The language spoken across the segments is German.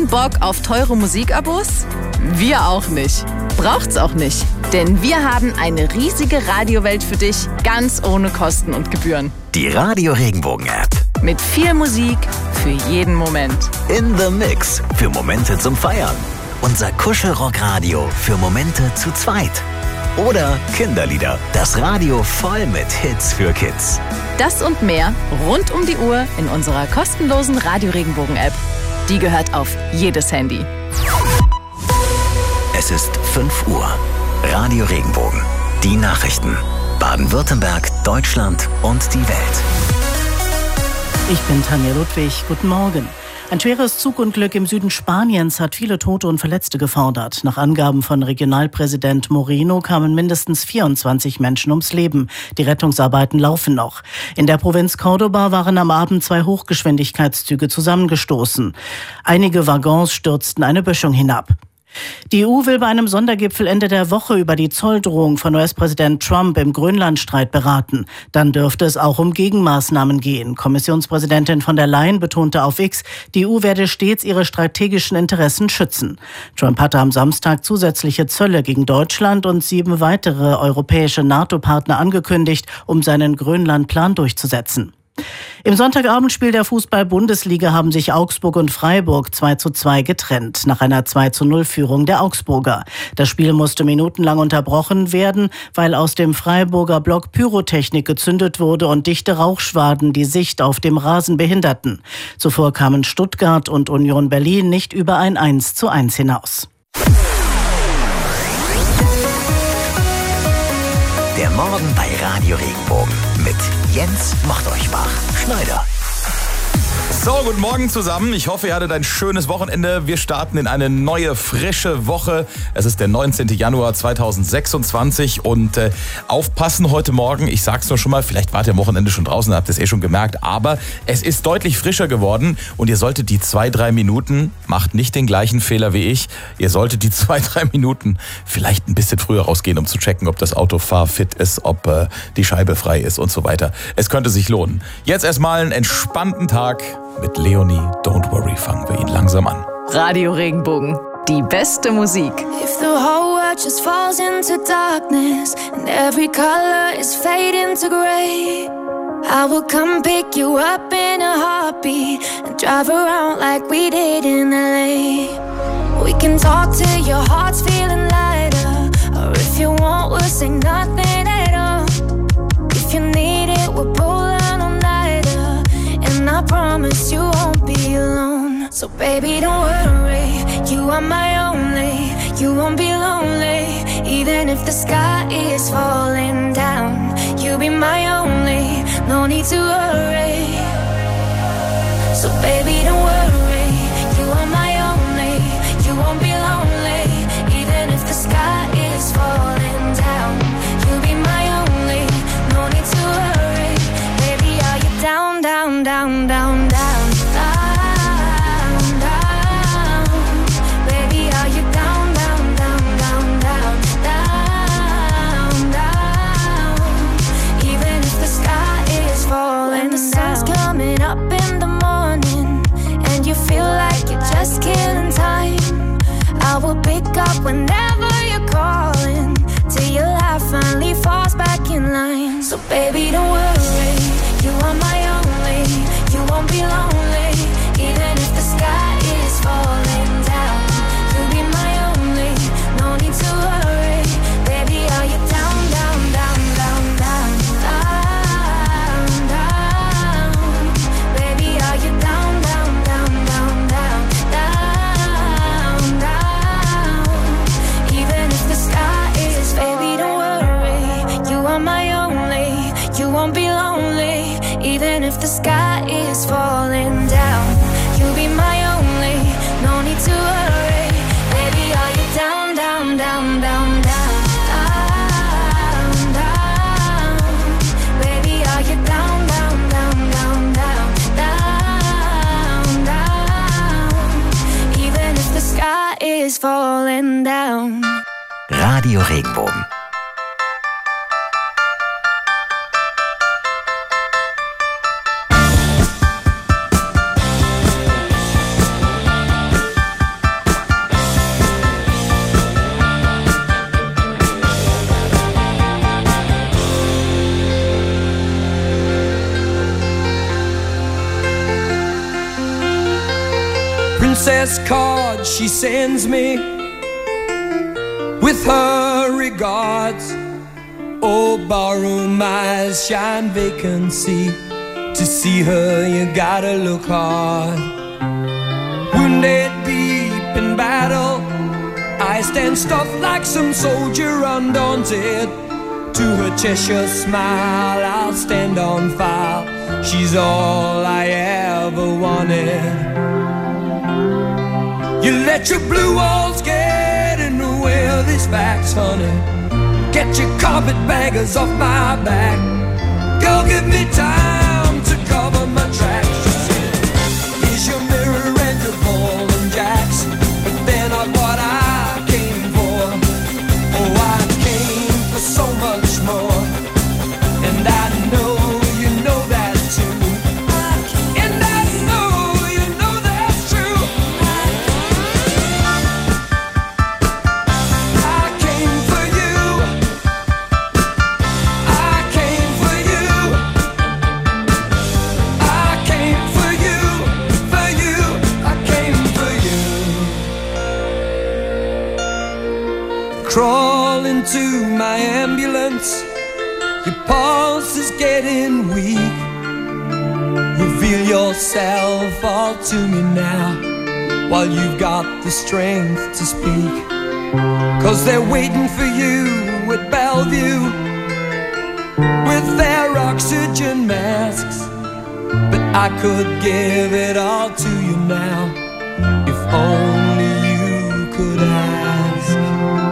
Kein Bock auf teure Musikabos? Wir auch nicht. Braucht's auch nicht. Denn wir haben eine riesige Radiowelt für dich, ganz ohne Kosten und Gebühren. Die Radio Regenbogen App. Mit viel Musik für jeden Moment. In the Mix für Momente zum Feiern. Unser Kuschelrock-Radio für Momente zu zweit. Oder Kinderlieder, das Radio voll mit Hits für Kids. Das und mehr rund um die Uhr in unserer kostenlosen Radio Regenbogen App. Die gehört auf jedes Handy. Es ist 5 Uhr. Radio Regenbogen. Die Nachrichten. Baden-Württemberg, Deutschland und die Welt. Ich bin Tanja Ludwig. Guten Morgen. Ein schweres Zugunglück im Süden Spaniens hat viele Tote und Verletzte gefordert. Nach Angaben von Regionalpräsident Moreno kamen mindestens 24 Menschen ums Leben. Die Rettungsarbeiten laufen noch. In der Provinz Córdoba waren am Abend 2 Hochgeschwindigkeitszüge zusammengestoßen. Einige Waggons stürzten eine Böschung hinab. Die EU will bei einem Sondergipfel Ende der Woche über die Zolldrohung von US-Präsident Trump im Grönlandstreit beraten. Dann dürfte es auch um Gegenmaßnahmen gehen. Kommissionspräsidentin von der Leyen betonte auf X, die EU werde stets ihre strategischen Interessen schützen. Trump hatte am Samstag zusätzliche Zölle gegen Deutschland und 7 weitere europäische NATO-Partner angekündigt, um seinen Grönlandplan durchzusetzen. Im Sonntagabendspiel der Fußball-Bundesliga haben sich Augsburg und Freiburg 2:2 getrennt, nach einer 2:0-Führung der Augsburger. Das Spiel musste minutenlang unterbrochen werden, weil aus dem Freiburger Block Pyrotechnik gezündet wurde und dichte Rauchschwaden die Sicht auf dem Rasen behinderten. Zuvor kamen Stuttgart und Union Berlin nicht über ein 1:1 hinaus. Der Morgen bei Radio Regenbogen mit Jens Schneider. So, guten Morgen zusammen. Ich hoffe, ihr hattet ein schönes Wochenende. Wir starten in eine neue, frische Woche. Es ist der 19. Januar 2026 und aufpassen heute Morgen. Ich sag's nur schon mal, vielleicht wart ihr am Wochenende schon draußen, habt es schon gemerkt, aber es ist deutlich frischer geworden und ihr solltet die 2-3 Minuten, macht nicht den gleichen Fehler wie ich, ihr solltet die 2-3 Minuten vielleicht ein bisschen früher rausgehen, um zu checken, ob das Auto fahrfit ist, ob die Scheibe frei ist und so weiter. Es könnte sich lohnen. Jetzt erstmal einen entspannten Tag. Mit Leonie, Don't Worry, fangen wir ihn langsam an. Radio Regenbogen, die beste Musik. If the whole world just falls into darkness and every color is fading to gray, I will come pick you up in a heartbeat and drive around like we did in LA. We can talk till your heart's feeling lighter, or if you want, we'll say nothing at all. If you need it, we'll pull down all nighter, and I promise you won't be alone. So baby, don't worry, you are my only. You won't be lonely, even if the sky is falling down. You'll be my only, no need to worry. So baby, don't worry, you are my only. You won't be lonely, even if the sky is falling down. You'll be my only, no need to worry. Baby, are you down, down, down, down, down? When the sun's coming up in the morning and you feel like you're just killing time, I will pick up whenever you're calling till your life finally falls back in line. So baby, don't worry, you are my only. You won't be lonely, even if the sky is falling down. You'll be my only, no need to worry. Baby, are you down, down, down, down, down, down? Even if the sky is falling down, you'll be my only, no need to worry. Baby, are you down, down, down, down, down, down, down? Baby, are you down, down, down, down, down, down, down? Even if the sky is falling down. Radio Regenbogen. princess card she sends me with her regards. Oh, barroom eyes shine vacancy. To see her you gotta look hard. Wounded deep in battle, I stand stuffed like some soldier undaunted. To her Cheshire smile I'll stand on file. She's all I ever wanted. You let your blue walls get in the way of these facts, honey. Get your carpetbaggers off my back. Girl, give me time to cover my tracks. She said, here's your mirror and your ball and jacks. But they're not what I came for. Oh, I came for so much more. And I know you know that too. And I know you know that's true. I came for you. I came for you. I came for you. For you. I came for you. Crawl into my ambulance. Your pulse is getting weak. Reveal yourself all to me now, while you've got the strength to speak. 'Cause they're waiting for you at Bellevue with their oxygen masks. But I could give it all to you now, if only you could ask.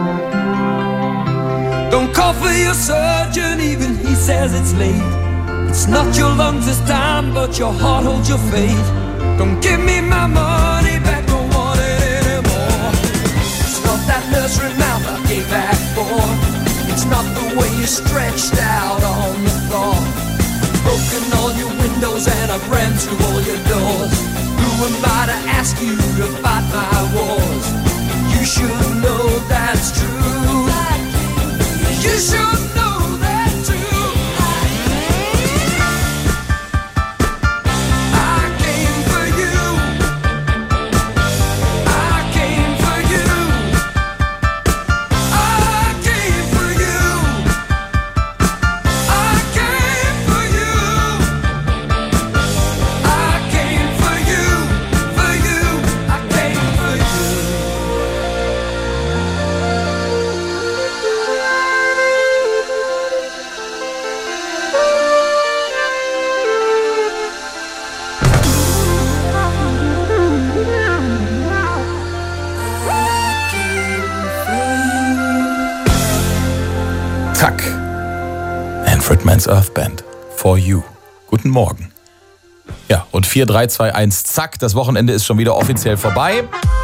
Don't call for your surgeon, even he says it's late. It's not your lungs this time, but your heart holds your fate. Don't give me my money back, don't want it anymore. It's not that nursery mouth I gave back for. It's not the way you stretched out on the floor. Broken all your windows and I've ran through all your doors. Who am I to ask you to fight my wars? You should know that's true. You should know that too. I came for you. I came for you. I came for you. I came for you. I came for you. For you. I came for you. Zack. Manfred Mann's Earth Band. For you. Guten Morgen. Ja, und 4, 3, 2, 1, zack. Das Wochenende ist schon wieder offiziell vorbei.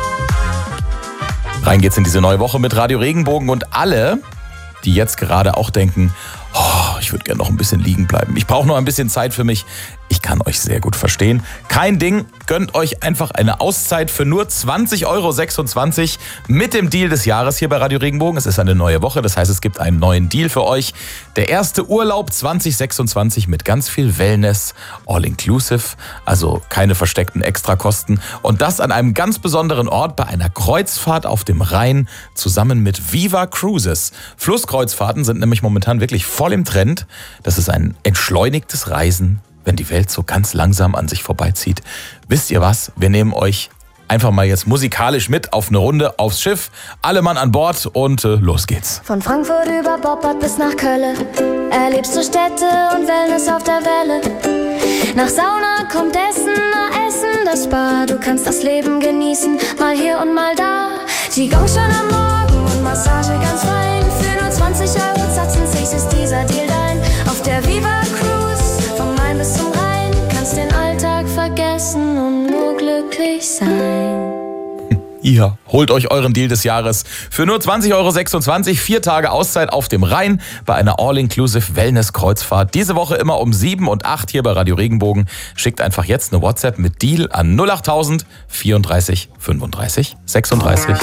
Rein geht's in diese neue Woche mit Radio Regenbogen und alle, die jetzt gerade auch denken, oh, ich würde gerne noch ein bisschen liegen bleiben. Ich brauche noch ein bisschen Zeit für mich. Ich kann euch sehr gut verstehen. Kein Ding, gönnt euch einfach eine Auszeit für nur 20,26 € mit dem Deal des Jahres hier bei Radio Regenbogen. Es ist eine neue Woche, das heißt, es gibt einen neuen Deal für euch. Der erste Urlaub 2026 mit ganz viel Wellness, all-inclusive, also keine versteckten Extrakosten. Und das an einem ganz besonderen Ort bei einer Kreuzfahrt auf dem Rhein zusammen mit Viva Cruises. Flusskreuzfahrten sind nämlich momentan wirklich voll im Trend. Das ist ein entschleunigtes Reisen, wenn die Welt so ganz langsam an sich vorbeizieht. Wisst ihr was? Wir nehmen euch einfach mal jetzt musikalisch mit auf eine Runde aufs Schiff. Alle Mann an Bord und los geht's. Von Frankfurt über Boppard bis nach Köln erlebst du Städte und Wellness auf der Welle. Nach Sauna kommt Essen, nach Essen das Spa. Du kannst das Leben genießen, mal hier und mal da. Qigong schon am Morgen und Massage ganz fein. Für nur 20,26 € ist dieser Deal dein. Auf der Viva Cruise, vom Main bis zum Rhein. Kannst den Alltag vergessen und nur glücklich sein. Ihr holt euch euren Deal des Jahres für nur 20,26 €, 4 Tage Auszeit auf dem Rhein bei einer All-Inclusive Wellness-Kreuzfahrt. Diese Woche immer um 7 und 8 hier bei Radio Regenbogen. Schickt einfach jetzt eine WhatsApp mit Deal an 08000 34 35 36.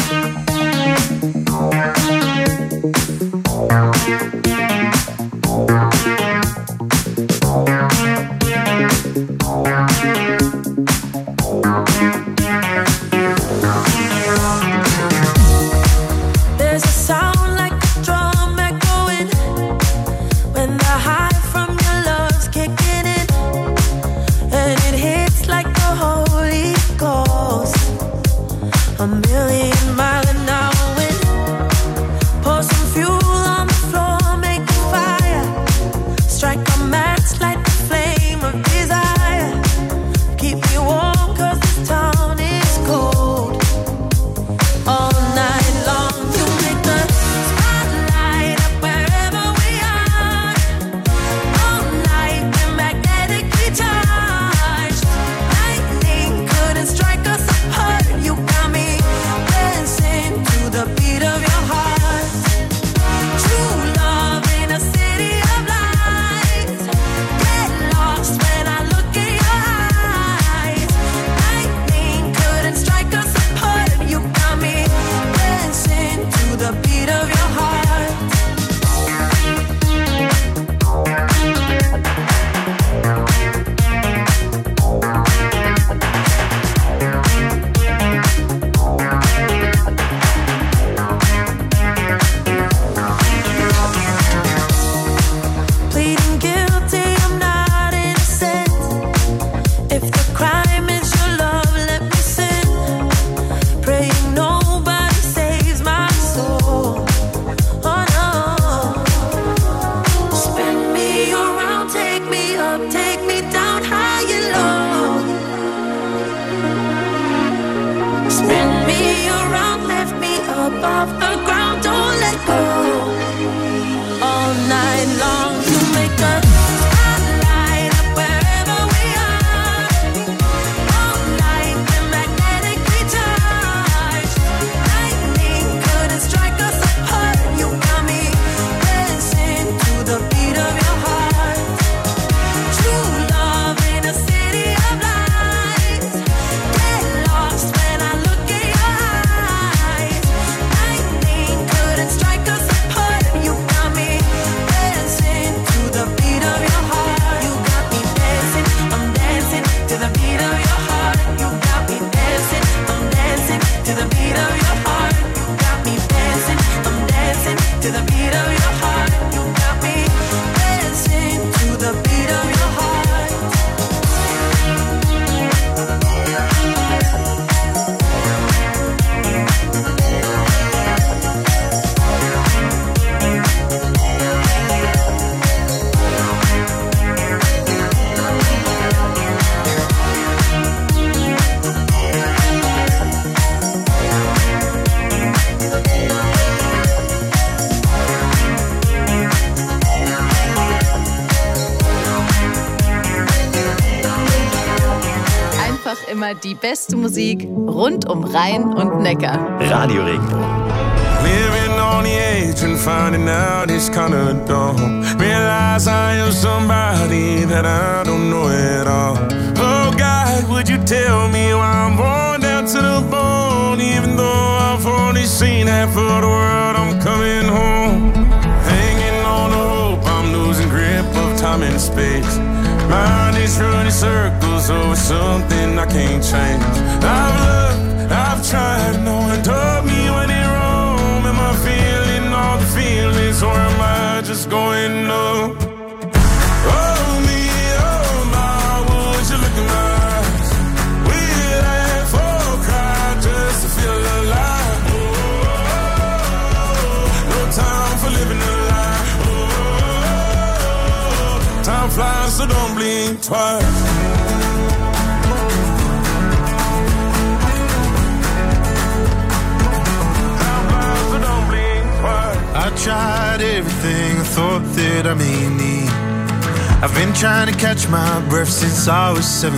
immer die beste Musik rund um Rhein und Neckar. Radio Regenbogen. Living on the edge and finding out it's kinda dumb. Realize I am somebody that I don't know at all. Oh God, would you tell me why I'm worn down to the bone? Even though I've only seen half of the world, I'm coming home. Hanging on the hope, I'm losing grip of time and space. Mind is running circles over something I can't change. I've looked, I've tried, no one told me when it wrong. Am I feeling all the feelings, or am I just going numb? Oh me, oh my, would you look in my eyes? We'd laugh or cry just to feel alive. Oh, no time for living a lie. Oh, time flies, so don't blink twice. I tried everything I thought that I may need. I've been trying to catch my breath since I was 17.